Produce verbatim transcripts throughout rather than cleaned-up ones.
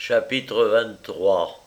Chapitre vingt-trois.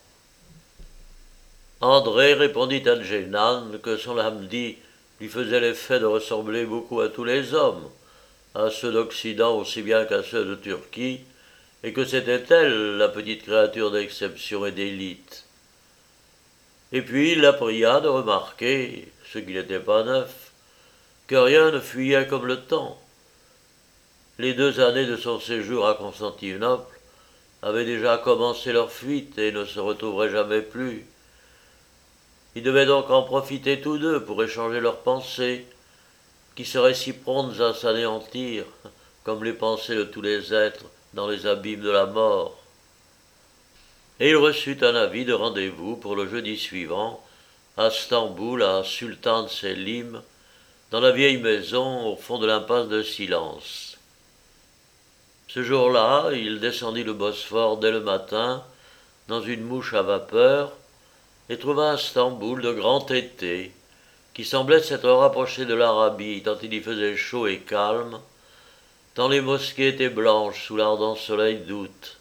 André répondit à Djenan que son Hamdi lui faisait l'effet de ressembler beaucoup à tous les hommes, à ceux d'Occident aussi bien qu'à ceux de Turquie, et que c'était elle la petite créature d'exception et d'élite. Et puis il la pria de remarquer, ce qui n'était pas neuf, que rien ne fuyait comme le temps. Les deux années de son séjour à Constantinople avaient déjà commencé leur fuite et ne se retrouveraient jamais plus. Ils devaient donc en profiter tous deux pour échanger leurs pensées, qui seraient si promptes à s'anéantir, comme les pensées de tous les êtres dans les abîmes de la mort. Et il reçut un avis de rendez-vous pour le jeudi suivant, à Stamboul, à Sultan Selim, dans la vieille maison au fond de l'impasse de Silence. Ce jour-là, il descendit le Bosphore dès le matin, dans une mouche à vapeur, et trouva à Stamboul de grands étés, qui semblaient s'être rapprochés de l'Arabie tant il y faisait chaud et calme, tant les mosquées étaient blanches sous l'ardent soleil d'août.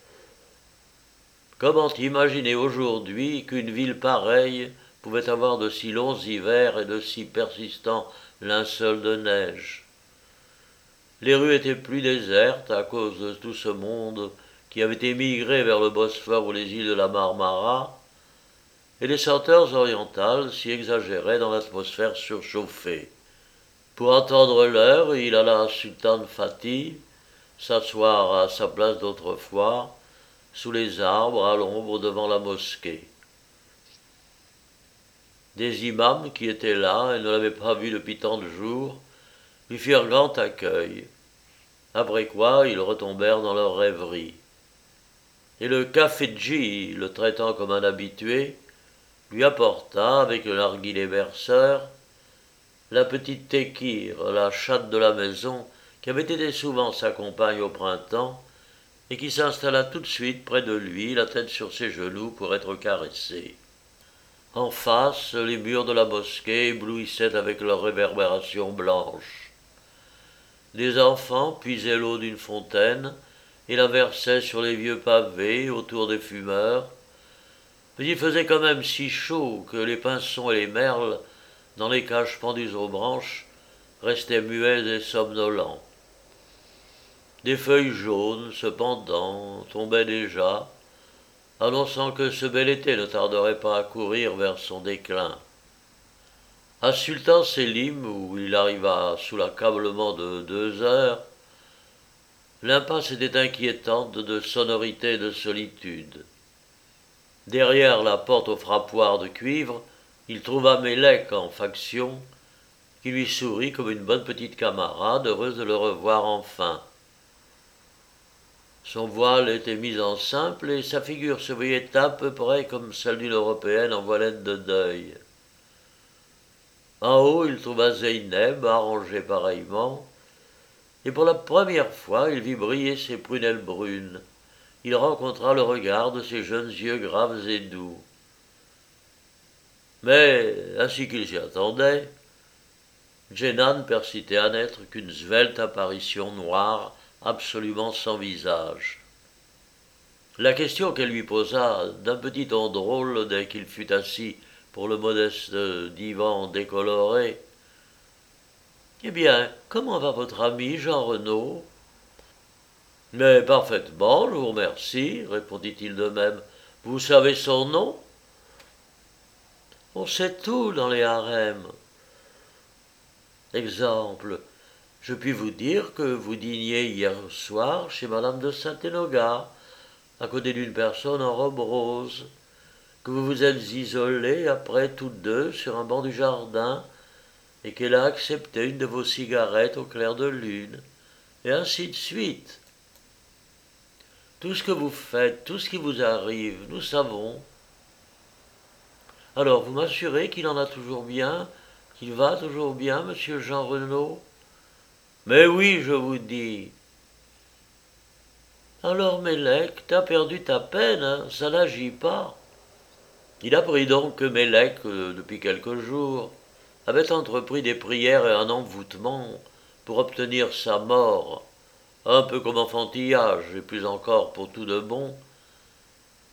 Comment imaginer aujourd'hui qu'une ville pareille pouvait avoir de si longs hivers et de si persistants linceuls de neige? Les rues étaient plus désertes à cause de tout ce monde qui avait émigré vers le Bosphore ou les îles de la Marmara, et les senteurs orientales s'y exagéraient dans l'atmosphère surchauffée. Pour entendre l'heure, il alla à Sultan Fatih, s'asseoir à sa place d'autrefois, sous les arbres, à l'ombre, devant la mosquée. Des imams qui étaient là et ne l'avaient pas vu depuis tant de jours lui firent grand accueil, après quoi ils retombèrent dans leur rêverie. Et le cafedji, le traitant comme un habitué, lui apporta, avec le narguilé berceur, la petite Tekir, la chatte de la maison, qui avait été souvent sa compagne au printemps, et qui s'installa tout de suite près de lui, la tête sur ses genoux, pour être caressée. En face, les murs de la mosquée éblouissaient avec leur réverbération blanche. Des enfants puisaient l'eau d'une fontaine et la versaient sur les vieux pavés autour des fumeurs, mais il faisait quand même si chaud que les pinsons et les merles, dans les cages pendues aux branches, restaient muets et somnolents. Des feuilles jaunes, cependant, tombaient déjà, annonçant que ce bel été ne tarderait pas à courir vers son déclin. À Sultan Selim, où il arriva sous l'accablement de deux heures, l'impasse était inquiétante de sonorité et de solitude. Derrière la porte au frappoir de cuivre, il trouva Mélèque en faction, qui lui sourit comme une bonne petite camarade, heureuse de le revoir enfin. Son voile était mis en simple et sa figure se voyait à peu près comme celle d'une Européenne en voilette de deuil. En haut, il trouva Zeynep, arrangée pareillement, et pour la première fois, il vit briller ses prunelles brunes. Il rencontra le regard de ses jeunes yeux graves et doux. Mais, ainsi qu'il s'y attendait, Djenan persistait à n'être qu'une svelte apparition noire, absolument sans visage. La question qu'elle lui posa, d'un petit ton drôle dès qu'il fut assis pour le modeste divan décoloré. « Eh bien, comment va votre ami Jean Renaud ?»« Mais parfaitement, je vous remercie, répondit-il de même. Vous savez son nom ?»« On sait tout dans les harems. Exemple, je puis vous dire que vous dîniez hier soir chez madame de Saint-Enogat, à côté d'une personne en robe rose, que vous vous êtes isolés après toutes deux sur un banc du jardin, et qu'elle a accepté une de vos cigarettes au clair de lune, et ainsi de suite. Tout ce que vous faites, tout ce qui vous arrive, nous savons. Alors, vous m'assurez qu'il en a toujours bien, qu'il va toujours bien, monsieur Jean Renaud ? Mais oui, je vous dis. Alors, Mélèque, t'as perdu ta peine, hein, ça n'agit pas. Il apprit donc que Mélèque, euh, depuis quelques jours, avait entrepris des prières et un envoûtement pour obtenir sa mort, un peu comme enfantillage, et plus encore pour tout de bon,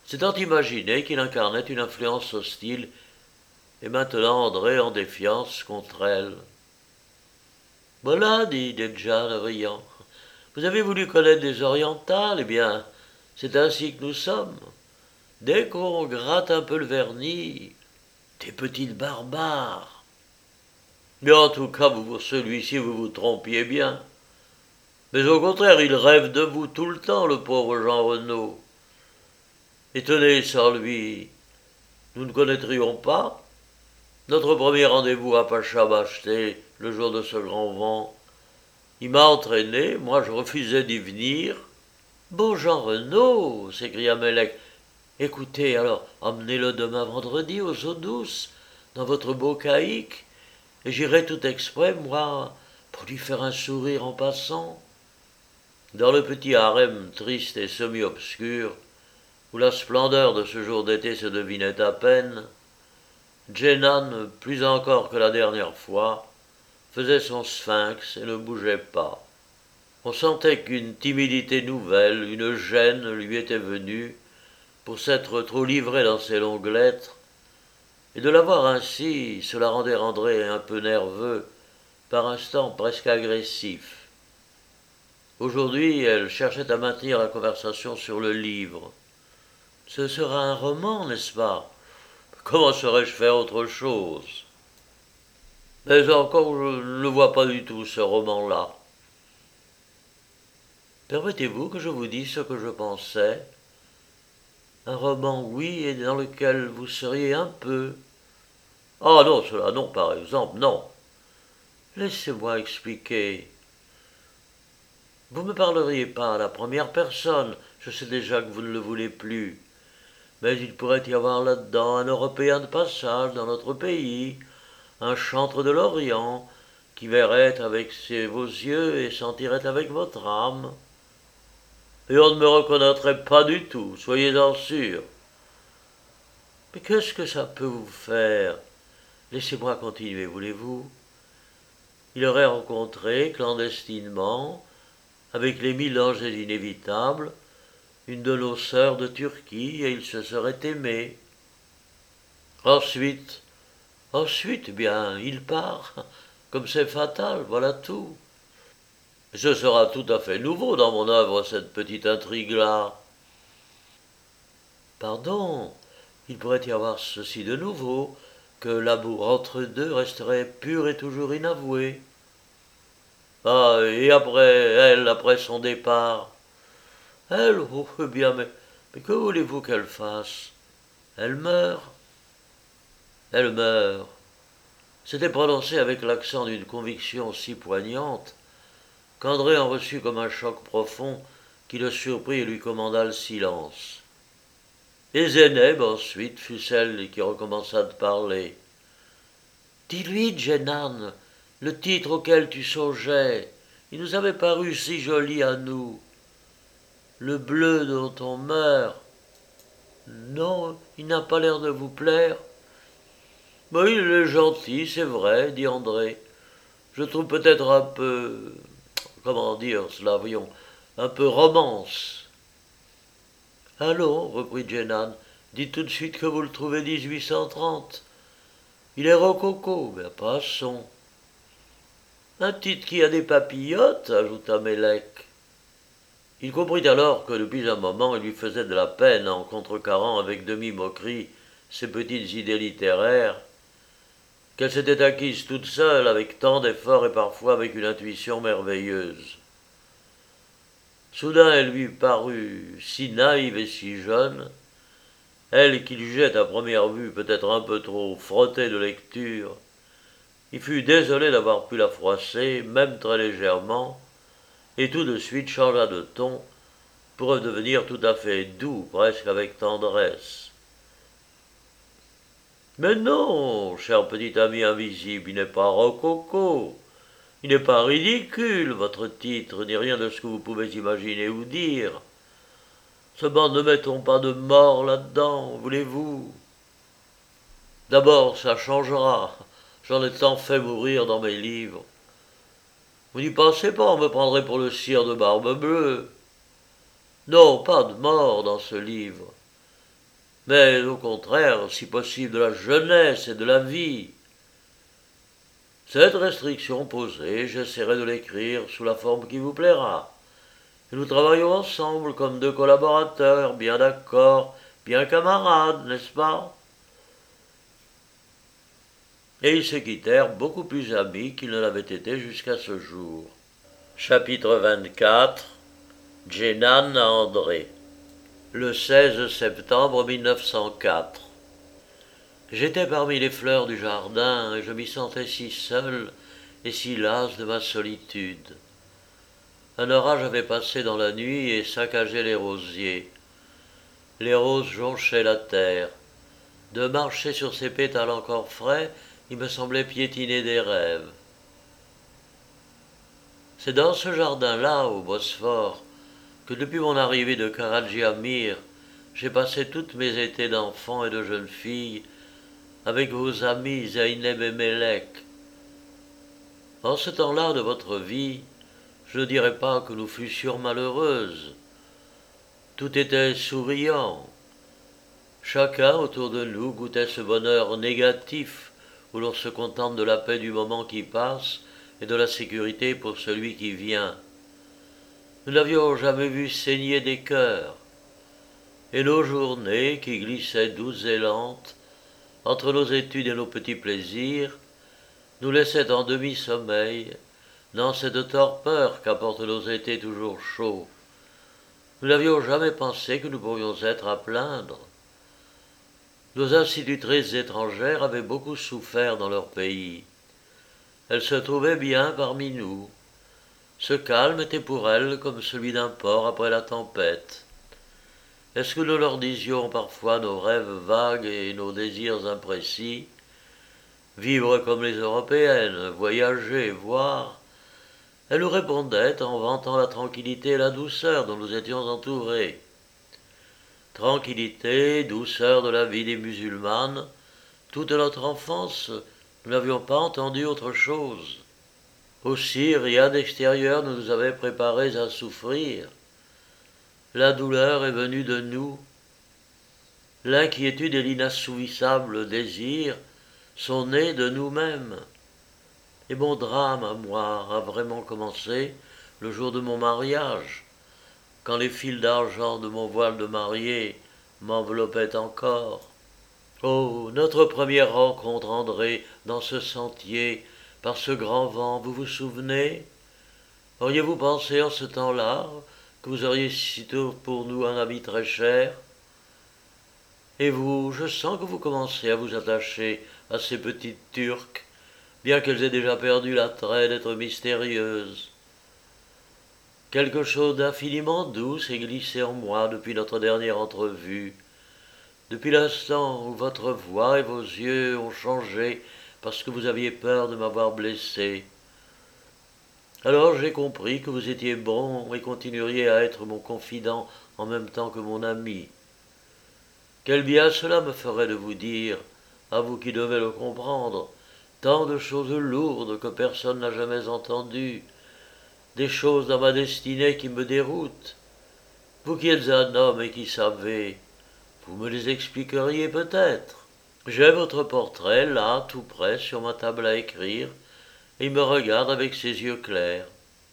s'étant imaginé qu'il incarnait une influence hostile, et maintenant André en défiance contre elle. « Voilà, dit Dedjane en riant, vous avez voulu connaître des orientales, eh bien, c'est ainsi que nous sommes. Dès qu'on gratte un peu le vernis, des petites barbares. Mais en tout cas, vous, celui-ci, vous vous trompiez bien. Mais au contraire, il rêve de vous tout le temps, le pauvre Jean Renaud. Et tenez, sans lui, nous ne connaîtrions pas notre premier rendez-vous à Pachamachté, le jour de ce grand vent. Il m'a entraîné, moi je refusais d'y venir. Bon Jean Renaud, s'écria Mélèque, écoutez, alors, emmenez-le demain vendredi aux eaux douces, dans votre beau caïque, et j'irai tout exprès, moi, pour lui faire un sourire en passant. Dans le petit harem triste et semi-obscur, où la splendeur de ce jour d'été se devinait à peine, Djenan, plus encore que la dernière fois, faisait son sphinx et ne bougeait pas. On sentait qu'une timidité nouvelle, une gêne lui était venue pour s'être trop livré dans ses longues lettres, et de la voir ainsi, cela rendait André un peu nerveux, par instants presque agressif. Aujourd'hui, elle cherchait à maintenir la conversation sur le livre. « Ce sera un roman, n'est-ce pas ? Comment saurais-je faire autre chose ? Mais encore, je ne le vois pas du tout, ce roman-là. Permettez-vous que je vous dise ce que je pensais ? Un roman, oui, et dans lequel vous seriez un peu. Ah non, cela non, par exemple, non. Laissez-moi expliquer. Vous ne me parleriez pas à la première personne, je sais déjà que vous ne le voulez plus. Mais il pourrait y avoir là-dedans un Européen de passage dans notre pays, un chantre de l'Orient, qui verrait avec ses, vos yeux et sentirait avec votre âme. Et on ne me reconnaîtrait pas du tout, soyez-en sûrs. Mais qu'est-ce que ça peut vous faire ? Laissez-moi continuer, voulez-vous ? Il aurait rencontré, clandestinement, avec les mille dangers inévitables, une de nos sœurs de Turquie, et ils se seraient aimés. Ensuite, ensuite, bien, il part, comme c'est fatal, voilà tout. Ce sera tout à fait nouveau dans mon œuvre, cette petite intrigue-là. Pardon, il pourrait y avoir ceci de nouveau, que l'amour entre deux resterait pur et toujours inavoué. Ah, et après elle, après son départ, elle, oh, eh bien, mais, mais que voulez-vous qu'elle fasse ? Elle meurt. Elle meurt. C'était prononcé avec l'accent d'une conviction si poignante qu'André en reçut comme un choc profond qui le surprit et lui commanda le silence. Et Zéneb, ensuite, fut celle qui recommença de parler. « Dis-lui, Djenan, le titre auquel tu songeais, il nous avait paru si joli à nous. Le bleu dont on meurt. Non, il n'a pas l'air de vous plaire. »« Mais il est gentil, c'est vrai, dit André. Je trouve peut-être un peu... Comment dire cela, voyons, un peu romance. » « Allons, reprit Djenan, dites tout de suite que vous le trouvez dix-huit cent trente. Il est rococo, mais passons. »« Un titre qui a des papillotes, ajouta Mélèque. Il comprit alors que depuis un moment il lui faisait de la peine en contrecarrant avec demi-moquerie ses petites idées littéraires, qu'elle s'était acquise toute seule avec tant d'efforts et parfois avec une intuition merveilleuse. Soudain elle lui parut si naïve et si jeune, elle qui jugeait à première vue peut-être un peu trop frottée de lecture, il fut désolé d'avoir pu la froisser, même très légèrement, et tout de suite changea de ton pour redevenir tout à fait doux, presque avec tendresse. « Mais non, cher petit ami invisible, il n'est pas rococo. Il n'est pas ridicule, votre titre, ni rien de ce que vous pouvez imaginer ou dire. Seulement ne mettons pas de mort là-dedans, voulez-vous ? D'abord, ça changera. J'en ai tant fait mourir dans mes livres. Vous n'y pensez pas, on me prendrait pour le sire de Barbe-Bleue. Non, pas de mort dans ce livre. mais au contraire, si possible, de la jeunesse et de la vie. Cette restriction posée, j'essaierai de l'écrire sous la forme qui vous plaira. Et nous travaillons ensemble comme deux collaborateurs, bien d'accord, bien camarades, n'est-ce pas? Et ils se quittèrent beaucoup plus amis qu'ils ne l'avaient été jusqu'à ce jour. Chapitre vingt-quatre. Djenan à André. Le seize septembre mille neuf cent quatre. J'étais parmi les fleurs du jardin et je m'y sentais si seul et si las de ma solitude. Un orage avait passé dans la nuit et saccagé les rosiers. Les roses jonchaient la terre. De marcher sur ces pétales encore frais, il me semblait piétiner des rêves. C'est dans ce jardin-là, au Bosphore, que depuis mon arrivée de Karadziamir, j'ai passé toutes mes étés d'enfant et de jeune fille avec vos amis Zeynep et Melek. En ce temps-là de votre vie, je ne dirais pas que nous fussions malheureuses. Tout était souriant. Chacun autour de nous goûtait ce bonheur négatif où l'on se contente de la paix du moment qui passe et de la sécurité pour celui qui vient. Nous n'avions jamais vu saigner des cœurs, et nos journées, qui glissaient douces et lentes, entre nos études et nos petits plaisirs, nous laissaient en demi-sommeil, dans cette torpeur qu'apportent nos étés toujours chauds. Nous n'avions jamais pensé que nous pourrions être à plaindre. Nos institutrices étrangères avaient beaucoup souffert dans leur pays. Elles se trouvaient bien parmi nous. Ce calme était pour elles comme celui d'un port après la tempête. Est-ce que nous leur disions parfois nos rêves vagues et nos désirs imprécis? Vivre comme les Européennes, voyager, voir. Elles nous répondaient en vantant la tranquillité et la douceur dont nous étions entourés. Tranquillité, douceur de la vie des musulmanes, toute notre enfance, nous n'avions pas entendu autre chose. Aussi, rien d'extérieur ne nous avait préparés à souffrir. La douleur est venue de nous. L'inquiétude et l'inassouvissable désir sont nés de nous-mêmes. Et mon drame à moi a vraiment commencé le jour de mon mariage, quand les fils d'argent de mon voile de mariée m'enveloppaient encore. Oh, notre première rencontre, André, dans ce sentier, par ce grand vent, vous vous souvenez? Auriez-vous pensé en ce temps-là que vous auriez sitôt pour nous un ami très cher? Et vous, je sens que vous commencez à vous attacher à ces petites Turques, bien qu'elles aient déjà perdu l'attrait d'être mystérieuses. Quelque chose d'infiniment doux s'est glissé en moi depuis notre dernière entrevue, depuis l'instant où votre voix et vos yeux ont changé parce que vous aviez peur de m'avoir blessé. Alors j'ai compris que vous étiez bon et continueriez à être mon confident en même temps que mon ami. Quel bien cela me ferait de vous dire, à vous qui devez le comprendre, tant de choses lourdes que personne n'a jamais entendues, des choses dans ma destinée qui me déroutent. Vous qui êtes un homme et qui savez, vous me les expliqueriez peut-être. J'ai votre portrait là, tout près, sur ma table à écrire, et il me regarde avec ses yeux clairs.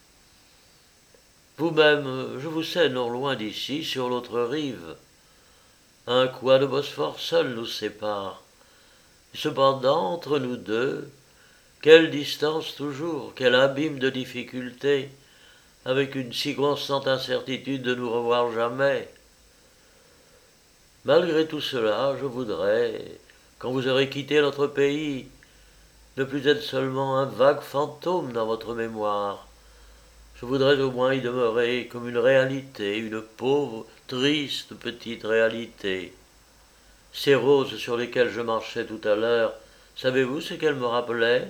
Vous-même, je vous sais non loin d'ici, sur l'autre rive. Un coin de Bosphore seul nous sépare. Et cependant, entre nous deux, quelle distance toujours, quel abîme de difficultés, avec une si constante incertitude de nous revoir jamais. Malgré tout cela, je voudrais, quand vous aurez quitté notre pays, ne plus être seulement un vague fantôme dans votre mémoire. Je voudrais au moins y demeurer comme une réalité, une pauvre, triste petite réalité. Ces roses sur lesquelles je marchais tout à l'heure, savez-vous ce qu'elles me rappelaient?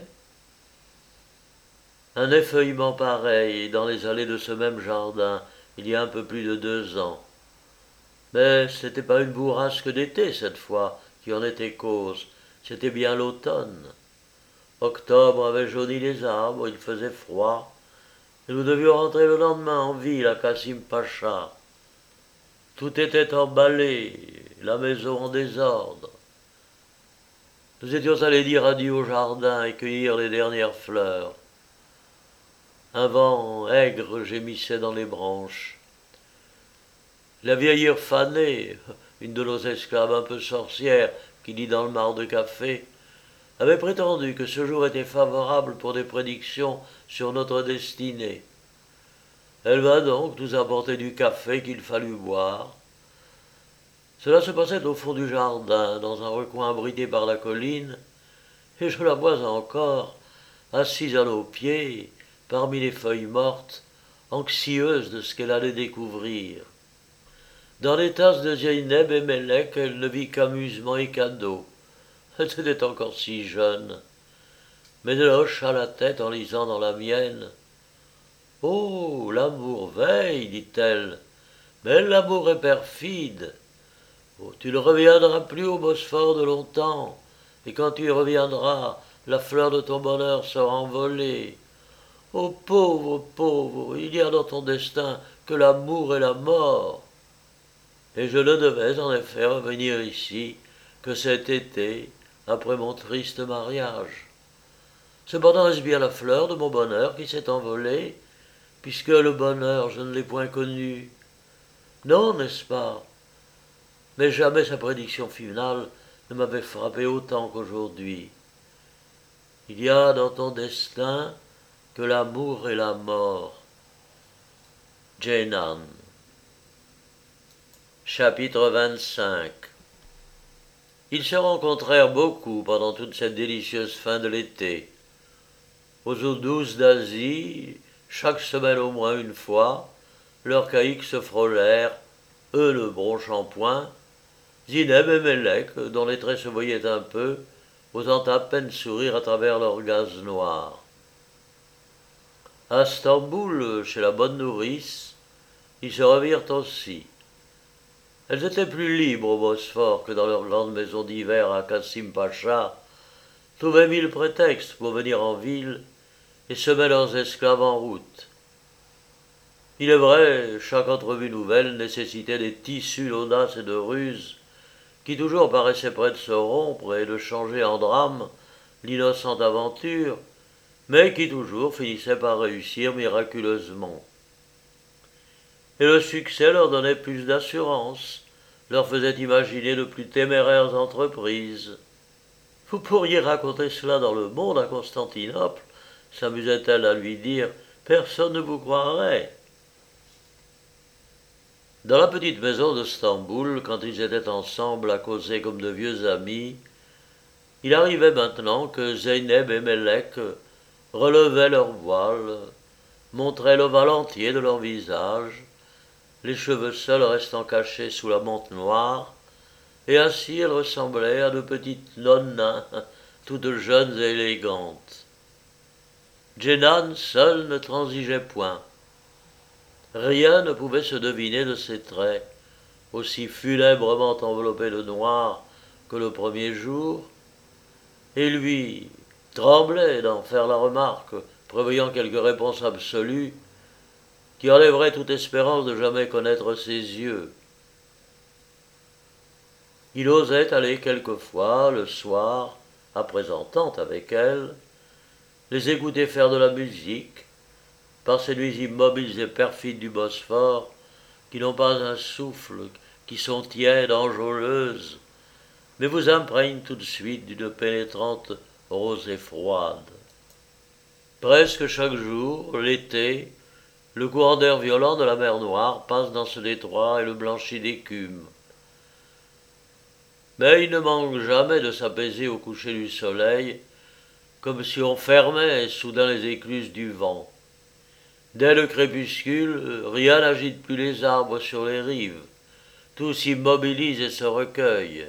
Un effeuillement pareil dans les allées de ce même jardin, il y a un peu plus de deux ans. Mais ce n'était pas une bourrasque d'été cette fois qui en était cause, c'était bien l'automne. Octobre avait jauni les arbres, il faisait froid, et nous devions rentrer le lendemain en ville à Kassim Pacha. Tout était emballé, la maison en désordre. Nous étions allés dire adieu au jardin et cueillir les dernières fleurs. Un vent aigre gémissait dans les branches. La vieille fanée, une de nos esclaves un peu sorcières qui lit dans le marc de café, avait prétendu que ce jour était favorable pour des prédictions sur notre destinée. Elle va donc nous apporter du café qu'il fallut boire. Cela se passait au fond du jardin, dans un recoin abrité par la colline, et je la vois encore, assise à nos pieds, parmi les feuilles mortes, anxieuse de ce qu'elle allait découvrir. Dans les tasses de Zeynep et Mélek, elle ne vit qu'amusement et cadeaux. Elle était encore si jeune. Mais elle hocha la tête en lisant dans la mienne. « Oh, l'amour veille, dit-elle, mais l'amour est perfide. Oh, tu ne reviendras plus au Bosphore de longtemps, et quand tu y reviendras, la fleur de ton bonheur sera envolée. Oh, pauvre, pauvre, il y a dans ton destin que l'amour et la mort. » Et je ne devais en effet revenir ici que cet été, après mon triste mariage. Cependant, est-ce bien la fleur de mon bonheur qui s'est envolée, puisque le bonheur, je ne l'ai point connu? Non, n'est-ce pas? Mais jamais sa prédiction finale ne m'avait frappé autant qu'aujourd'hui. Il y a dans ton destin que l'amour et la mort. Jenan. Chapitre vingt-cinq. Ils se rencontrèrent beaucoup pendant toute cette délicieuse fin de l'été. Aux eaux douces d'Asie, chaque semaine au moins une fois, leurs caïques se frôlèrent, eux ne bronchant point, Zeynep et Mélek, dont les traits se voyaient un peu, osant à peine sourire à travers leur gaze noire. À Stamboul, chez la bonne nourrice, ils se revirent aussi. Elles étaient plus libres au Bosphore que dans leur grande maison d'hiver à Kassim Pacha, trouvaient mille prétextes pour venir en ville et semaient leurs esclaves en route. Il est vrai, chaque entrevue nouvelle nécessitait des tissus d'audace et de ruse qui toujours paraissaient près de se rompre et de changer en drame l'innocente aventure, mais qui toujours finissaient par réussir miraculeusement. Et le succès leur donnait plus d'assurance, leur faisait imaginer de plus téméraires entreprises. Vous pourriez raconter cela dans le monde à Constantinople, s'amusait-elle à lui dire, personne ne vous croirait. Dans la petite maison de Stamboul, quand ils étaient ensemble à causer comme de vieux amis, il arrivait maintenant que Zeynep et Mélek relevaient leurs voiles, montraient l'ovale entier de leur visage, les cheveux seuls restant cachés sous la mante noire, et ainsi elles ressemblaient à de petites nonnes, toutes jeunes et élégantes. Jenan seul ne transigeait point. Rien ne pouvait se deviner de ses traits, aussi funèbrement enveloppés de noir que le premier jour, et lui tremblait d'en faire la remarque, prévoyant quelque réponse absolue, qui enlèverait toute espérance de jamais connaître ses yeux. Il osait aller quelquefois, le soir, après entente avec elle, les écouter faire de la musique, par ces nuits immobiles et perfides du Bosphore, qui n'ont pas un souffle, qui sont tièdes, enjôleuses, mais vous imprègnent tout de suite d'une pénétrante rosée froide. Presque chaque jour, l'été, le courant d'air violent de la mer Noire passe dans ce détroit et le blanchit d'écume. Mais il ne manque jamais de s'apaiser au coucher du soleil, comme si on fermait soudain les écluses du vent. Dès le crépuscule, rien n'agite plus les arbres sur les rives, tout s'immobilise et se recueille.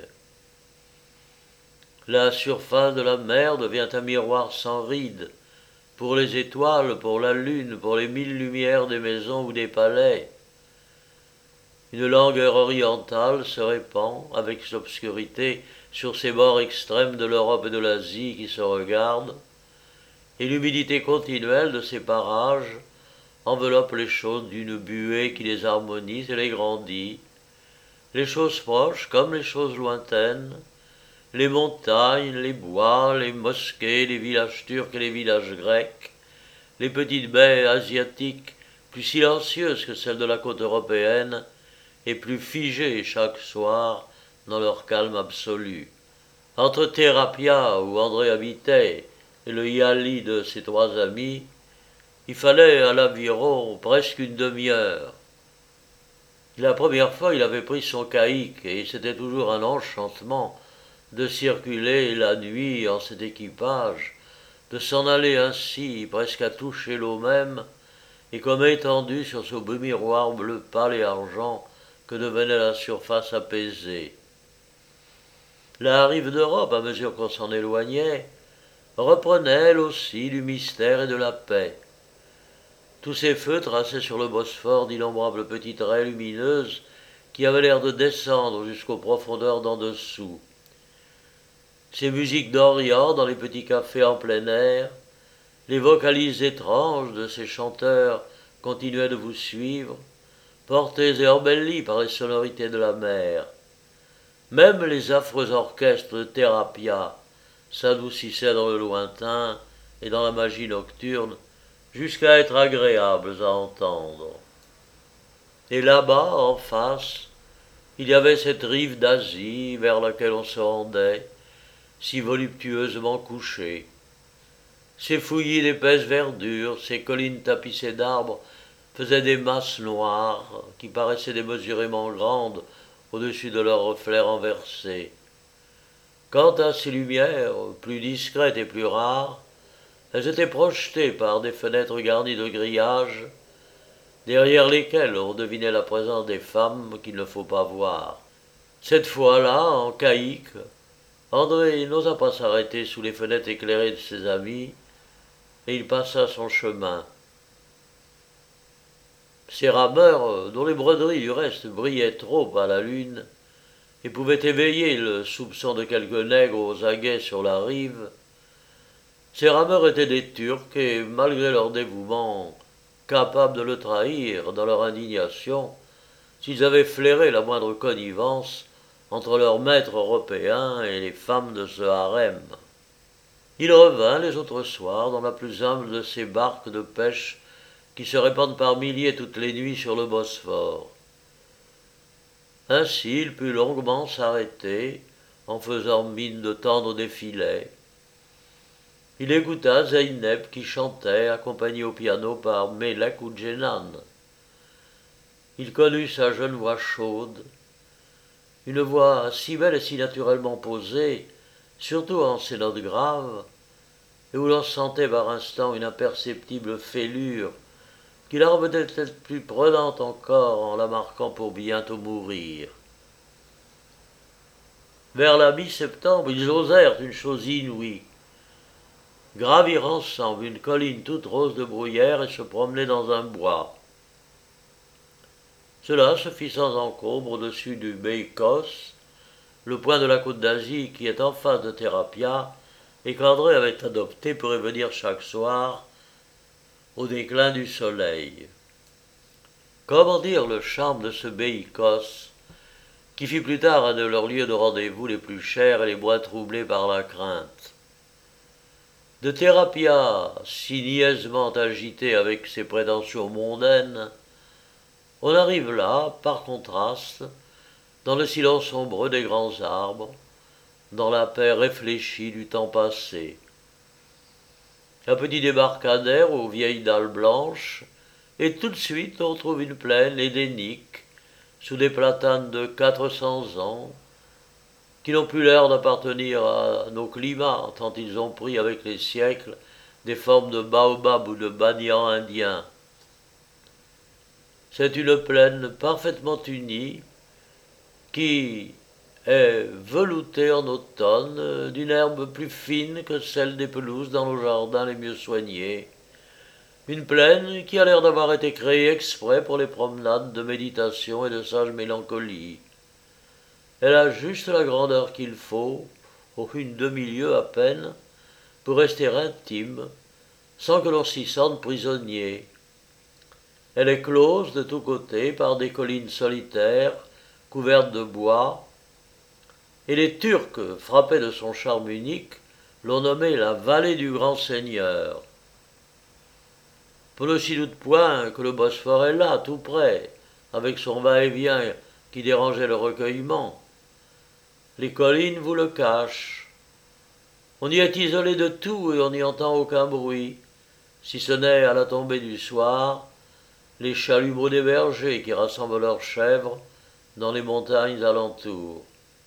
La surface de la mer devient un miroir sans rides, pour les étoiles, pour la lune, pour les mille lumières des maisons ou des palais. Une langueur orientale se répand, avec l'obscurité, sur ces bords extrêmes de l'Europe et de l'Asie qui se regardent, et l'humidité continuelle de ces parages enveloppe les choses d'une buée qui les harmonise et les grandit, les choses proches comme les choses lointaines, les montagnes, les bois, les mosquées, les villages turcs et les villages grecs, les petites baies asiatiques plus silencieuses que celles de la côte européenne et plus figées chaque soir dans leur calme absolu. Entre Thérapia, où André habitait, et le Yali de ses trois amis, il fallait à l'aviron presque une demi-heure. La première fois, il avait pris son caïque, et c'était toujours un enchantement de circuler la nuit en cet équipage, de s'en aller ainsi, presque à toucher l'eau même, et comme étendu sur ce beau miroir bleu pâle et argent que devenait la surface apaisée. La rive d'Europe, à mesure qu'on s'en éloignait, reprenait elle aussi du mystère et de la paix. Tous ces feux traçaient sur le Bosphore d'innombrables petites raies lumineuses qui avaient l'air de descendre jusqu'aux profondeurs d'en dessous. Ces musiques d'Orient dans les petits cafés en plein air, les vocalises étranges de ces chanteurs continuaient de vous suivre, portés et embellis par les sonorités de la mer. Même les affreux orchestres de Thérapia s'adoucissaient dans le lointain et dans la magie nocturne jusqu'à être agréables à entendre. Et là-bas, en face, il y avait cette rive d'Asie vers laquelle on se rendait, si voluptueusement couchée. Ces fouillis d'épaisse verdure, ces collines tapissées d'arbres faisaient des masses noires qui paraissaient démesurément grandes au-dessus de leurs reflets renversés. Quant à ces lumières, plus discrètes et plus rares, elles étaient projetées par des fenêtres garnies de grillages, derrière lesquels on devinait la présence des femmes qu'il ne faut pas voir. Cette fois-là, en caïque, André n'osa pas s'arrêter sous les fenêtres éclairées de ses amis, et il passa son chemin. Ces rameurs, dont les broderies du reste brillaient trop à la lune, et pouvaient éveiller le soupçon de quelques nègres aux aguets sur la rive, ces rameurs étaient des Turcs et, malgré leur dévouement, capables de le trahir dans leur indignation, s'ils avaient flairé la moindre connivence entre leurs maîtres européens et les femmes de ce harem. Il revint les autres soirs dans la plus humble de ces barques de pêche qui se répandent par milliers toutes les nuits sur le Bosphore. Ainsi il put longuement s'arrêter, en faisant mine de tendre des filets. Il écouta Zeynep qui chantait, accompagnée au piano par Melek ou Djenan. Il connut sa jeune voix chaude, une voix si belle et si naturellement posée, surtout en ces notes graves, et où l'on sentait par instants une imperceptible fêlure qui la revenait peut-être plus prenante encore en la marquant pour bientôt mourir. Vers la mi-septembre, ils osèrent une chose inouïe, gravir ensemble une colline toute rose de bruyère et se promener dans un bois. Cela se fit sans encombre au-dessus du Beïkos, le point de la côte d'Asie qui est en face de Thérapia et qu'André avait adopté pour y venir chaque soir au déclin du soleil. Comment dire le charme de ce Beïkos, qui fit plus tard un de leurs lieux de rendez-vous les plus chers et les moins troublés par la crainte. De Thérapia, si niaisement agité avec ses prétentions mondaines, on arrive là, par contraste, dans le silence sombre des grands arbres, dans la paix réfléchie du temps passé. Un petit débarcadère aux vieilles dalles blanches, et tout de suite on trouve une plaine édénique, sous des platanes de quatre cents ans, qui n'ont plus l'air d'appartenir à nos climats, tant ils ont pris avec les siècles des formes de baobab ou de banyan indien. C'est une plaine parfaitement unie, qui est veloutée en automne d'une herbe plus fine que celle des pelouses dans nos jardins les mieux soignés, une plaine qui a l'air d'avoir été créée exprès pour les promenades de méditation et de sage mélancolie. Elle a juste la grandeur qu'il faut, au une demi-lieue à peine, pour rester intime, sans que l'on s'y sente prisonnier. Elle est close de tous côtés par des collines solitaires, couverte de bois, et les Turcs, frappés de son charme unique, l'ont nommée la vallée du grand seigneur. Pour ne s'y doute point que le Bosphore est là, tout près, avec son va-et-vient qui dérangeait le recueillement. Les collines vous le cachent. On y est isolé de tout et on n'y entend aucun bruit, si ce n'est à la tombée du soir, les chalumeaux des bergers qui rassemblent leurs chèvres dans les montagnes alentours.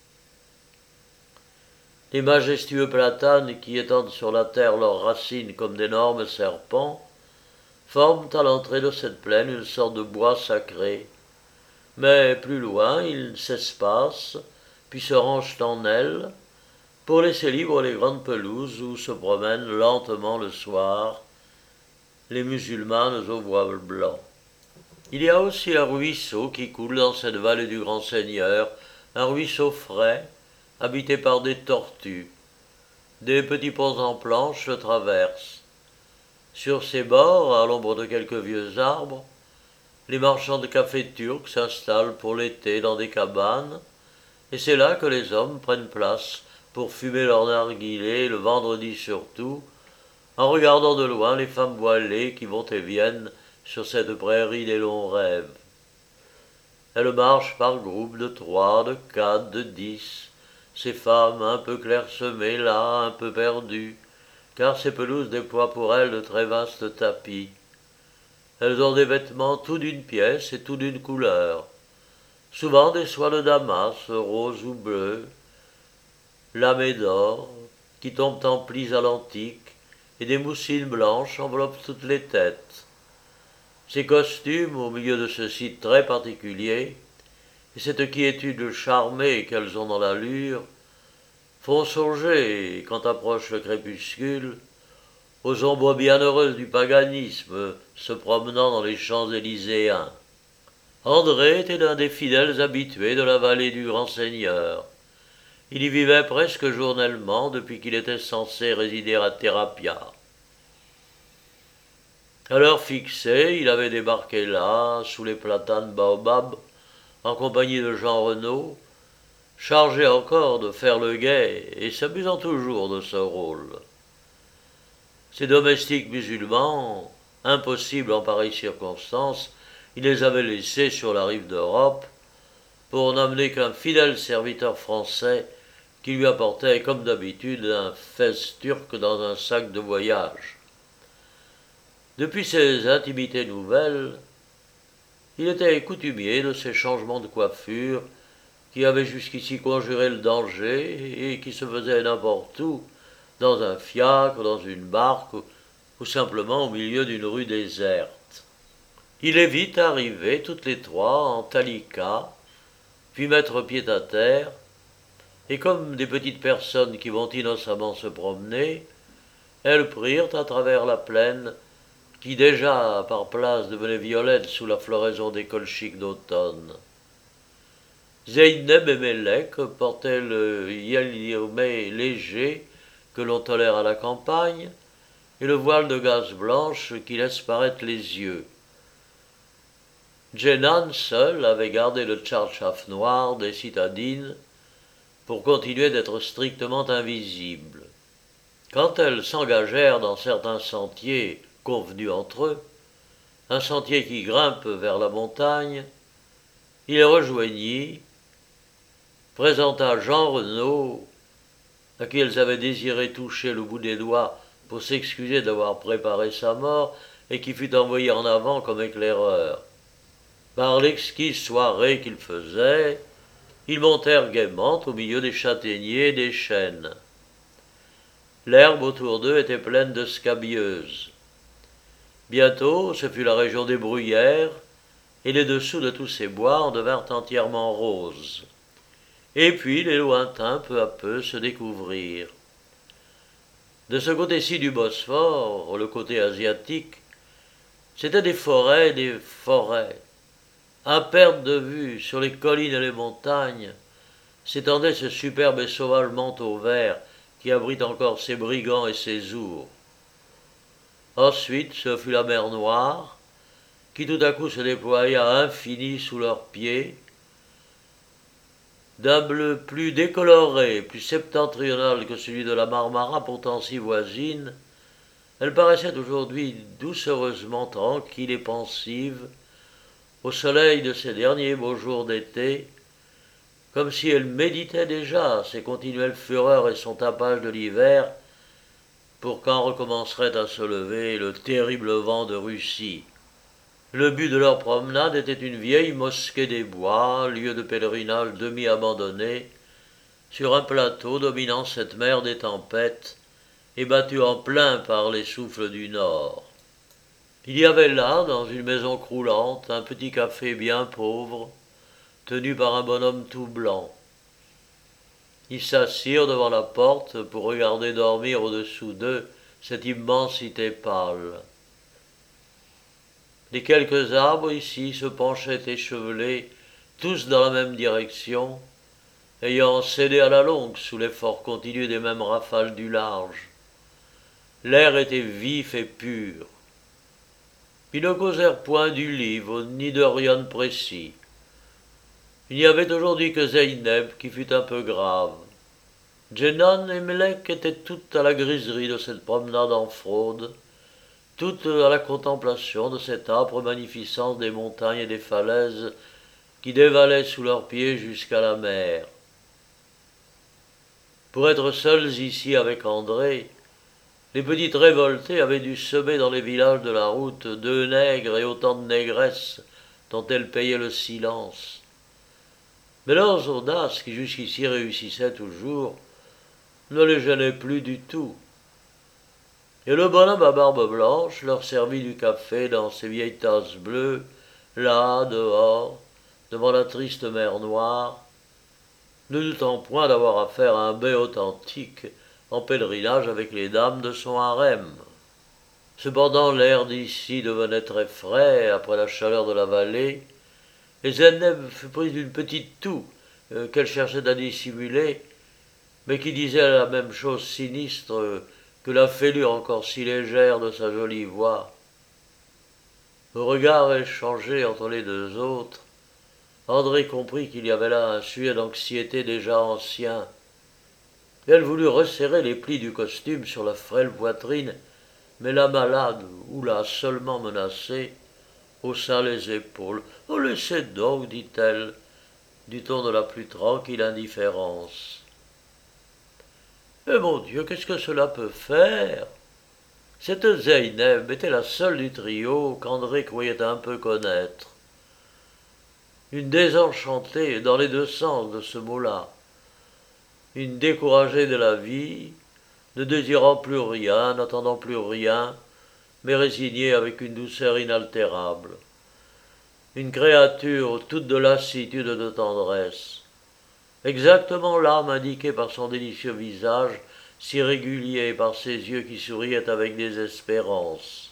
Les majestueux platanes qui étendent sur la terre leurs racines comme d'énormes serpents forment à l'entrée de cette plaine une sorte de bois sacré. Mais plus loin, ils s'espacent, puis se rangent en ailes, pour laisser libres les grandes pelouses où se promènent lentement le soir les musulmanes aux voiles blancs. Il y a aussi un ruisseau qui coule dans cette vallée du grand seigneur, un ruisseau frais, habité par des tortues. Des petits ponts en planches le traversent. Sur ses bords, à l'ombre de quelques vieux arbres, les marchands de café turcs s'installent pour l'été dans des cabanes, et c'est là que les hommes prennent place pour fumer leur narguilé le vendredi surtout, en regardant de loin les femmes voilées qui vont et viennent sur cette prairie des longs rêves. Elles marchent par groupes de trois, de quatre, de dix, ces femmes un peu clairsemées là, un peu perdues, car ces pelouses déploient pour elles de très vastes tapis. Elles ont des vêtements tout d'une pièce et tout d'une couleur, souvent des soies de damas, roses ou bleues, lamées d'or, qui tombent en plis à l'antique, et des moussines blanches enveloppent toutes les têtes. Ces costumes, au milieu de ce site très particulier, et cette quiétude charmée qu'elles ont dans l'allure, font songer, quand approche le crépuscule, aux ombres bienheureuses du paganisme se promenant dans les champs élyséens. André était l'un des fidèles habitués de la vallée du grand seigneur. Il y vivait presque journellement depuis qu'il était censé résider à Thérapia. À l'heure fixée, il avait débarqué là, sous les platanes baobab, en compagnie de Jean Renaud, chargé encore de faire le guet et s'amusant toujours de ce rôle. Ces domestiques musulmans, impossibles en pareille circonstance, il les avait laissés sur la rive d'Europe pour n'amener qu'un fidèle serviteur français qui lui apportait, comme d'habitude, un fez turc dans un sac de voyage. Depuis ces intimités nouvelles, il était coutumier de ces changements de coiffure qui avaient jusqu'ici conjuré le danger et qui se faisaient n'importe où, dans un fiacre, dans une barque ou simplement au milieu d'une rue déserte. Il est vite arrivé, toutes les trois, en talica, puis mettre pied à terre, et comme des petites personnes qui vont innocemment se promener, elles prirent à travers la plaine, qui déjà par place devenait violette sous la floraison des colchiques d'automne. Zeynep et Mélek portaient le yelirmé léger que l'on tolère à la campagne, et le voile de gaze blanche qui laisse paraître les yeux. Djenan seul avait gardé le tchartchaf noir des citadines pour continuer d'être strictement invisible. Quand elles s'engagèrent dans certains sentiers convenus entre eux, un sentier qui grimpe vers la montagne, il les rejoignit, présenta Jean Renaud, à qui elles avaient désiré toucher le bout des doigts pour s'excuser d'avoir préparé sa mort et qui fut envoyé en avant comme éclaireur. Par l'exquise soirée qu'il faisait, ils montèrent gaiement au milieu des châtaigniers et des chênes. L'herbe autour d'eux était pleine de scabieuses. Bientôt, ce fut la région des bruyères, et les dessous de tous ces bois en devinrent entièrement roses. Et puis les lointains, peu à peu, se découvrirent. De ce côté-ci du Bosphore, le côté asiatique, c'étaient des forêts, des forêts. À perte de vue, sur les collines et les montagnes, s'étendait ce superbe et sauvage manteau vert qui abrite encore ses brigands et ses ours. Ensuite, ce fut la mer Noire, qui tout à coup se déploya infinie sous leurs pieds, d'un bleu plus décoloré, plus septentrional que celui de la Marmara, pourtant si voisine, elle paraissait aujourd'hui doucereusement tranquille et pensive, au soleil de ces derniers beaux jours d'été, comme si elle méditait déjà ses continuelles fureurs et son tapage de l'hiver, pour quand recommencerait à se lever le terrible vent de Russie. Le but de leur promenade était une vieille mosquée des bois, lieu de pèlerinage demi-abandonné, sur un plateau dominant cette mer des tempêtes et battue en plein par les souffles du nord. Il y avait là, dans une maison croulante, un petit café bien pauvre, tenu par un bonhomme tout blanc. Ils s'assirent devant la porte pour regarder dormir au-dessous d'eux cette immensité pâle. Les quelques arbres ici se penchaient échevelés, tous dans la même direction, ayant cédé à la longue sous l'effort continu des mêmes rafales du large. L'air était vif et pur. Ils ne causèrent point du livre, ni de rien de précis. Il n'y avait aujourd'hui que Zeynep qui fut un peu grave. Djenan et Melek étaient toutes à la griserie de cette promenade en fraude, toutes à la contemplation de cette âpre magnificence des montagnes et des falaises qui dévalaient sous leurs pieds jusqu'à la mer. Pour être seuls ici avec André, les petites révoltées avaient dû semer dans les villages de la route deux nègres et autant de négresses dont elles payaient le silence. Mais leurs audaces, qui jusqu'ici réussissaient toujours, ne les gênaient plus du tout. Et le bonhomme à barbe blanche leur servit du café dans ses vieilles tasses bleues, là, dehors, devant la triste mer Noire, ne doutant point d'avoir affaire à un bey authentique en pèlerinage avec les dames de son harem. Cependant l'air d'ici devenait très frais après la chaleur de la vallée, et Zeynep fut prise d'une petite toux euh, qu'elle cherchait à dissimuler, mais qui disait la même chose sinistre que la fêlure encore si légère de sa jolie voix. Au regard échangé entre les deux autres, André comprit qu'il y avait là un sujet d'anxiété déjà ancien. Elle voulut resserrer les plis du costume sur la frêle poitrine, mais la malade, ou la seulement menacée, haussa les épaules. « Oh, laissez donc, dit-elle, du ton de la plus tranquille indifférence. « Eh mon Dieu, qu'est-ce que cela peut faire ?» Cette Zeynep était la seule du trio qu'André croyait un peu connaître. Une désenchantée dans les deux sens de ce mot-là. Une découragée de la vie, ne désirant plus rien, n'attendant plus rien, mais résignée avec une douceur inaltérable. Une créature toute de lassitude et de tendresse. Exactement l'âme indiquée par son délicieux visage, si régulier, par ses yeux qui souriaient avec désespérance.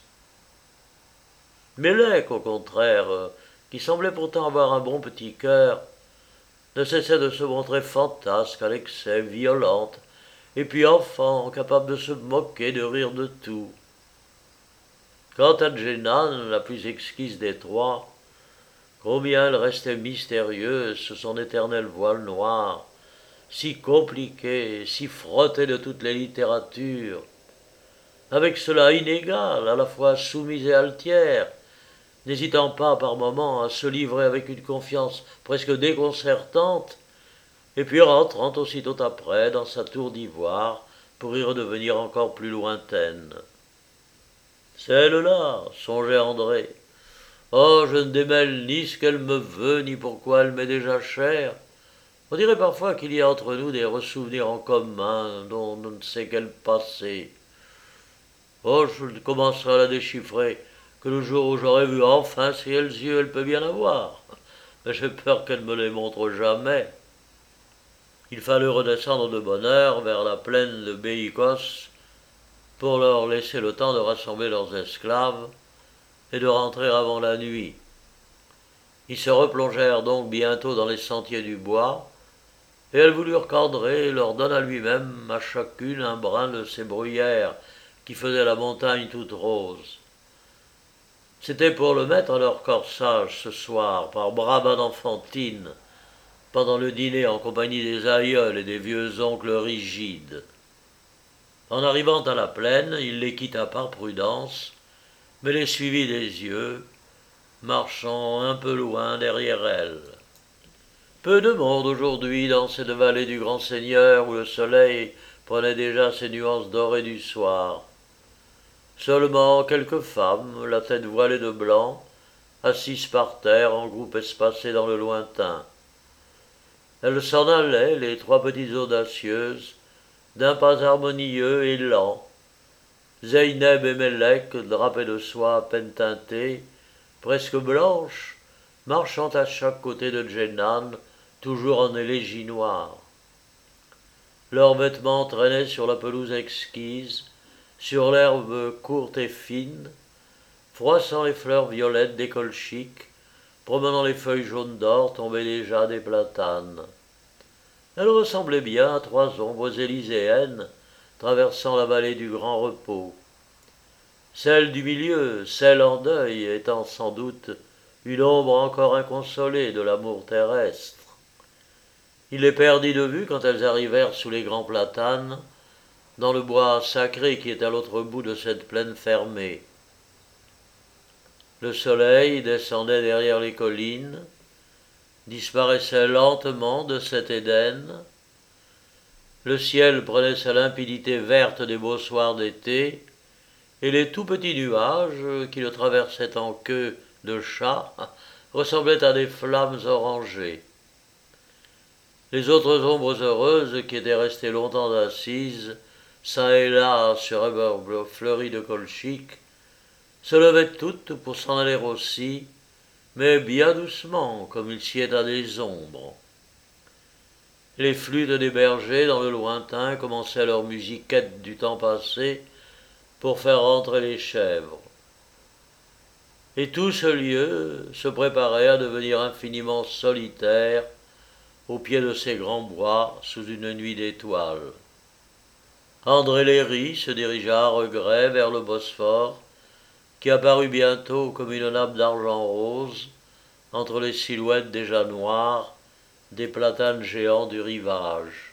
Melek, au contraire, qui semblait pourtant avoir un bon petit cœur, ne cessait de se montrer fantasque à l'excès, violente, et puis enfant, capable de se moquer, de rire de tout. Quant à Djenan, la plus exquise des trois, combien elle restait mystérieuse sous son éternel voile noir, si compliquée, si frottée de toutes les littératures, avec cela inégal, à la fois soumise et altière, n'hésitant pas par moments à se livrer avec une confiance presque déconcertante, et puis rentrant aussitôt après dans sa tour d'ivoire pour y redevenir encore plus lointaine. Celle-là, songeait André. Oh, je ne démêle ni ce qu'elle me veut, ni pourquoi elle m'est déjà chère. On dirait parfois qu'il y a entre nous des ressouvenirs en commun, dont on ne sait quel passé. Oh, je commencerai à la déchiffrer, que le jour où j'aurai vu enfin si elle yeux, elle peut bien avoir. Mais j'ai peur qu'elle me les montre jamais. Il fallut redescendre de bonne heure vers la plaine de Béikos pour leur laisser le temps de rassembler leurs esclaves et de rentrer avant la nuit. Ils se replongèrent donc bientôt dans les sentiers du bois, et elles voulurent qu'André leur donne à lui-même à chacune un brin de ces bruyères qui faisaient la montagne toute rose. C'était pour le mettre à leur corsage ce soir, par bravade enfantine, pendant le dîner en compagnie des aïeuls et des vieux oncles rigides. En arrivant à la plaine, il les quitta par prudence, mais les suivit des yeux, marchant un peu loin derrière elle. Peu de monde aujourd'hui dans cette vallée du Grand Seigneur où le soleil prenait déjà ses nuances dorées du soir. Seulement quelques femmes, la tête voilée de blanc, assises par terre en groupes espacés dans le lointain. Elles s'en allaient, les trois petites audacieuses, d'un pas harmonieux et lent. Zeyneb et Mélek, drapées de soie à peine teintée, presque blanches, marchant à chaque côté de Djennan, toujours en élégie noire. Leurs vêtements traînaient sur la pelouse exquise, sur l'herbe courte et fine, froissant les fleurs violettes des colchiques, promenant les feuilles jaunes d'or tombées déjà des platanes. Elles ressemblaient bien à trois ombres élyséennes traversant la vallée du grand repos. Celle du milieu, celle en deuil, étant sans doute une ombre encore inconsolée de l'amour terrestre. Il les perdit de vue quand elles arrivèrent sous les grands platanes, dans le bois sacré qui est à l'autre bout de cette plaine fermée. Le soleil descendait derrière les collines, disparaissait lentement de cet Éden, le ciel prenait sa limpidité verte des beaux soirs d'été, et les tout petits nuages qui le traversaient en queue de chat ressemblaient à des flammes orangées. Les autres ombres heureuses qui étaient restées longtemps assises, çà et là sur un bord fleuri de colchiques, se levaient toutes pour s'en aller aussi, mais bien doucement, comme il s'y est à des ombres. Les flûtes des bergers dans le lointain commençaient leur musiquette du temps passé pour faire rentrer les chèvres. Et tout ce lieu se préparait à devenir infiniment solitaire au pied de ces grands bois sous une nuit d'étoiles. André Léry se dirigea à regret vers le Bosphore, qui apparut bientôt comme une nappe d'argent rose entre les silhouettes déjà noires des platanes géants du rivage.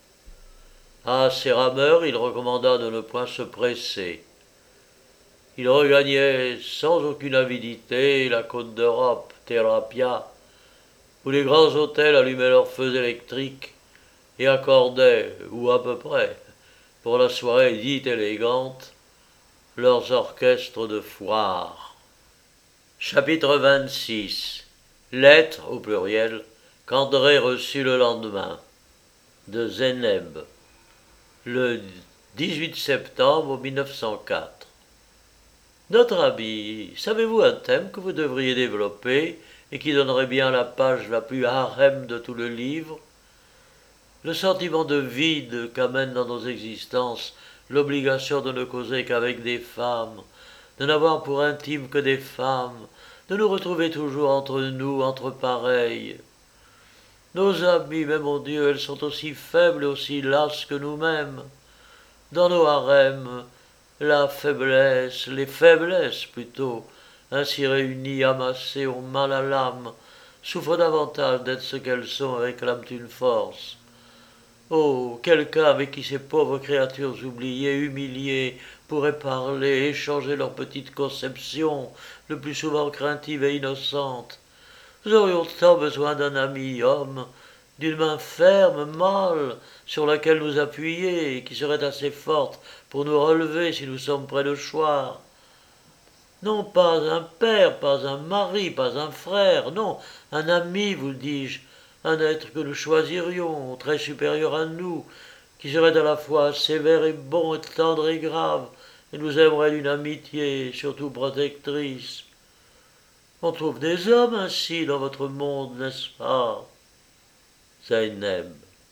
À ses rameurs, il recommanda de ne point se presser. Il regagnait sans aucune avidité la côte d'Europe, Thérapia, où les grands hôtels allumaient leurs feux électriques et accordaient, ou à peu près, pour la soirée dite élégante, leurs orchestres de foire. Chapitre vingt-six. Lettre, au pluriel, qu'André reçut le lendemain, de Zeyneb, le dix-huit septembre mille neuf cent quatre. Notre ami, savez-vous un thème que vous devriez développer et qui donnerait bien la page la plus harem de tout le livre? Le sentiment de vide qu'amène dans nos existences l'obligation de ne causer qu'avec des femmes, de n'avoir pour intime que des femmes, de nous retrouver toujours entre nous, entre pareils. Nos amies, mais mon Dieu, elles sont aussi faibles et aussi lasses que nous-mêmes. Dans nos harems, la faiblesse, les faiblesses plutôt, ainsi réunies, amassées, ont mal à l'âme, souffrent davantage d'être ce qu'elles sont et réclament une force. Oh, quelqu'un avec qui ces pauvres créatures oubliées, humiliées, pourraient parler, échanger leurs petites conceptions, le plus souvent craintives et innocentes. Nous aurions tant besoin d'un ami homme, d'une main ferme, mâle, sur laquelle nous appuyer, et qui serait assez forte pour nous relever si nous sommes près de choir. Non pas un père, pas un mari, pas un frère, non, un ami, vous dis-je, un être que nous choisirions, très supérieur à nous, qui serait à la fois sévère et bon, et tendre et grave, et nous aimerait d'une amitié, surtout protectrice. On trouve des hommes ainsi dans votre monde, n'est-ce pas? Zeyneb.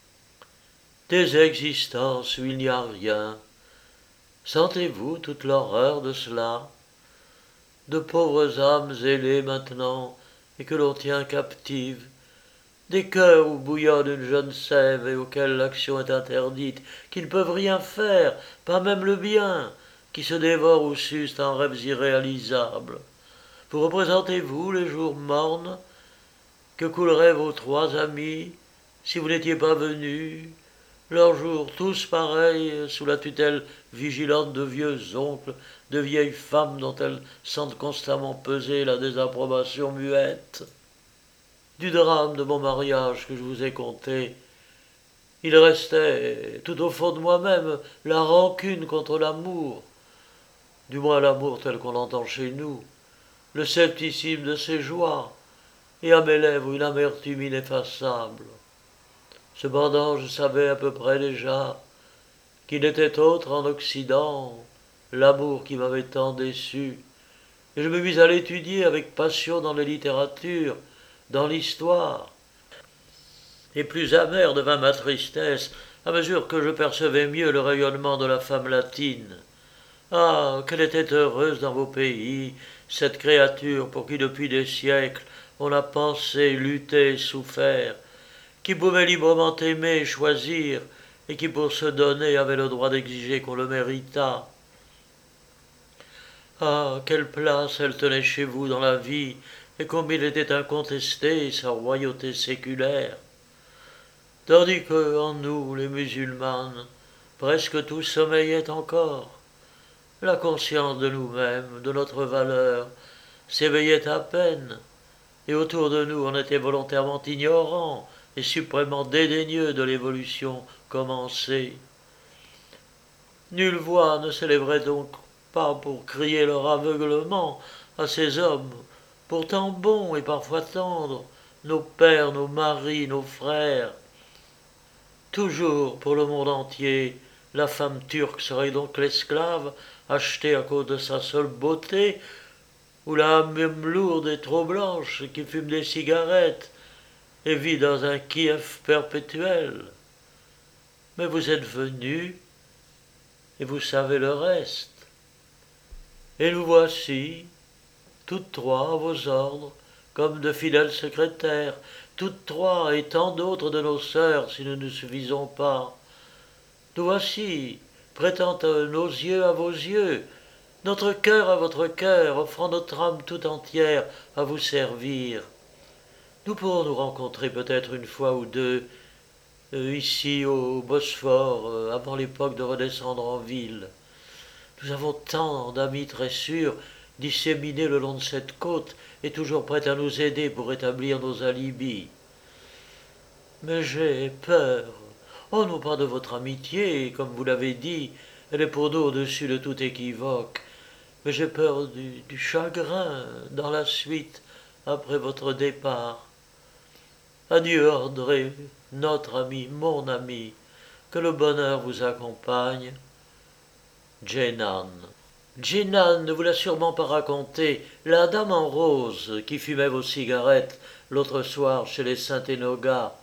Des existences où il n'y a rien. Sentez-vous toute l'horreur de cela? De pauvres âmes ailées maintenant, et que l'on tient captives, des cœurs où bouillonne une jeune sève et auxquels l'action est interdite, qui ne peuvent rien faire, pas même le bien, qui se dévorent ou sucent en rêves irréalisables. Vous représentez-vous les jours mornes que couleraient vos trois amis, si vous n'étiez pas venu, leurs jours tous pareils, sous la tutelle vigilante de vieux oncles, de vieilles femmes dont elles sentent constamment peser la désapprobation muette. Du drame de mon mariage que je vous ai conté, il restait, tout au fond de moi-même, la rancune contre l'amour, du moins l'amour tel qu'on l'entend chez nous, le scepticisme de ses joies, et à mes lèvres une amertume ineffaçable. Cependant, je savais à peu près déjà qu'il n'était autre en Occident l'amour qui m'avait tant déçu, et je me mis à l'étudier avec passion dans les littératures, dans l'histoire. Et plus amère devint ma tristesse à mesure que je percevais mieux le rayonnement de la femme latine. Ah, qu'elle était heureuse dans vos pays, cette créature pour qui depuis des siècles on a pensé, lutté, souffert, qui pouvait librement aimer et choisir, et qui pour se donner avait le droit d'exiger qu'on le méritât. Ah, quelle place elle tenait chez vous dans la vie, et combien il était incontesté sa royauté séculaire. Tandis que, en nous, les musulmanes, presque tout sommeillait encore. La conscience de nous-mêmes, de notre valeur, s'éveillait à peine, et autour de nous on était volontairement ignorants et suprêmement dédaigneux de l'évolution commencée. Nulle voix ne s'élèverait donc pas pour crier leur aveuglement à ces hommes, pourtant bons et parfois tendres, nos pères, nos maris, nos frères. Toujours, pour le monde entier, la femme turque serait donc l'esclave, achetée à cause de sa seule beauté, ou la même lourde et trop blanche qui fume des cigarettes et vit dans un Kiev perpétuel. Mais vous êtes venus, et vous savez le reste. Et nous voici, toutes trois à vos ordres, comme de fidèles secrétaires, toutes trois et tant d'autres de nos sœurs si nous ne suffisons pas. Nous voici, prêtant nos yeux à vos yeux, notre cœur à votre cœur, offrant notre âme tout entière à vous servir. Nous pourrons nous rencontrer peut-être une fois ou deux, euh, ici au Bosphore, euh, avant l'époque de redescendre en ville. Nous avons tant d'amis très sûrs, disséminés le long de cette côte, et toujours prêts à nous aider pour établir nos alibis. Mais j'ai peur. Oh non pas de votre amitié, comme vous l'avez dit, elle est pour nous au-dessus de tout équivoque, mais j'ai peur du, du chagrin dans la suite, après votre départ. Adieu André, notre ami, mon ami, que le bonheur vous accompagne. Djenan. Djenan ne vous l'a sûrement pas raconté, la dame en rose qui fumait vos cigarettes l'autre soir chez les Saint-Enogat.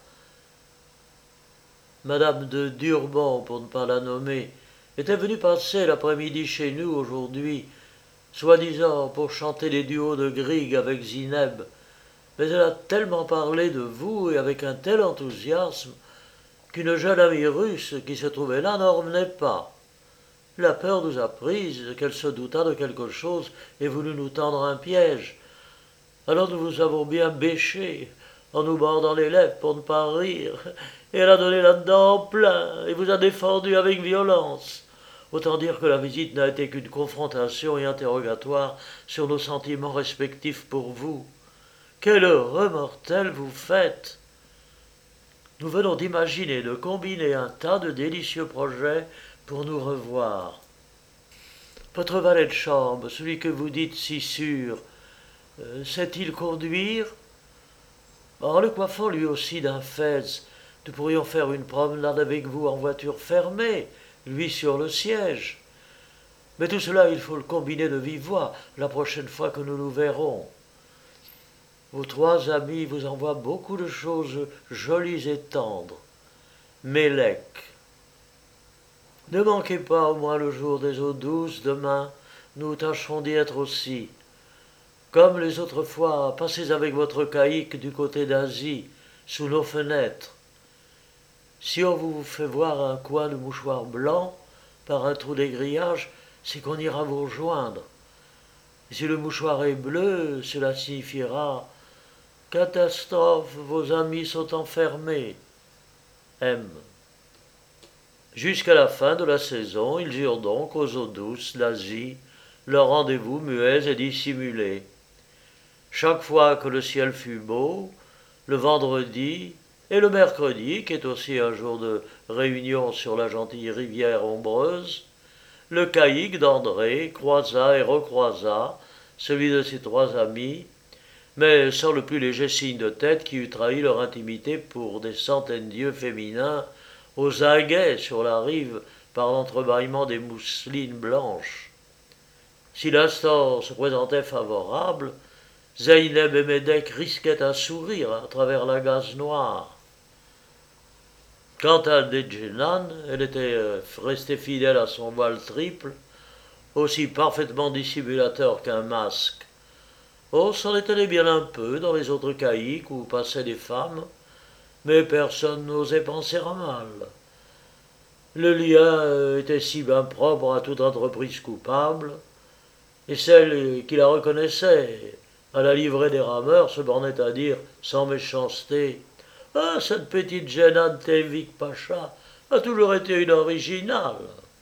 Madame de Durban, pour ne pas la nommer, était venue passer l'après-midi chez nous aujourd'hui, soi-disant pour chanter les duos de Grieg avec Zineb, mais elle a tellement parlé de vous et avec un tel enthousiasme qu'une jeune amie russe qui se trouvait là n'en revenait pas. La peur nous a prises, qu'elle se doutât de quelque chose et voulut nous tendre un piège. Alors nous vous avons bien bêché, en nous mordant les lèvres pour ne pas rire, et elle a donné là-dedans en plein, et vous a défendu avec violence. Autant dire que la visite n'a été qu'une confrontation et interrogatoire sur nos sentiments respectifs pour vous. Quel heureux mortel vous faites! Nous venons d'imaginer de combiner un tas de délicieux projets pour nous revoir. Votre valet de chambre, celui que vous dites si sûr, euh, sait-il conduire? En le coiffant lui aussi d'un fez, nous pourrions faire une promenade avec vous en voiture fermée, lui sur le siège. Mais tout cela, il faut le combiner de vive voix la prochaine fois que nous nous verrons. Vos trois amis vous envoient beaucoup de choses jolies et tendres. Mélec. Ne manquez pas au moins le jour des eaux douces, demain, nous tâcherons d'y être aussi. Comme les autres fois, passez avec votre caïque du côté d'Asie, sous nos fenêtres. Si on vous fait voir un coin de mouchoir blanc, par un trou des grillages, c'est qu'on ira vous rejoindre. Et si le mouchoir est bleu, cela signifiera « Catastrophe, vos amis sont enfermés ». M. Jusqu'à la fin de la saison, ils eurent donc aux eaux douces d'Asie leur rendez-vous muets et dissimulés. Chaque fois que le ciel fut beau, le vendredi et le mercredi, qui est aussi un jour de réunion sur la gentille rivière ombreuse, le caïque d'André croisa et recroisa celui de ses trois amis, mais sans le plus léger signe de tête qui eût trahi leur intimité pour des centaines d'yeux féminins aux aguets sur la rive par l'entrebâillement des mousselines blanches. Si l'instant se présentait favorable, Zeynep et Médek risquaient un sourire à travers la gaze noire. Quant à Dejenan, elle était restée fidèle à son voile triple, aussi parfaitement dissimulateur qu'un masque. Oh, c'en étonnait bien un peu dans les autres caïques où passaient des femmes, mais personne n'osait penser à mal. Le lien était si bien propre à toute entreprise coupable, et celle qui la reconnaissait à la livrée des rameurs se bornait à dire, sans méchanceté, « Ah, cette petite Jeanne Tevfik Pacha a toujours été une originale !»